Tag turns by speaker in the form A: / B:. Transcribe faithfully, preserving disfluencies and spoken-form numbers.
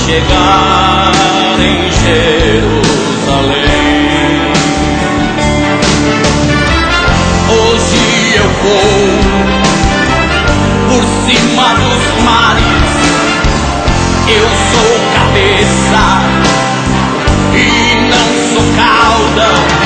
A: chegar em Jerusalém. Hoje eu vou por cima dos mares, eu sou cabeça e não sou cauda.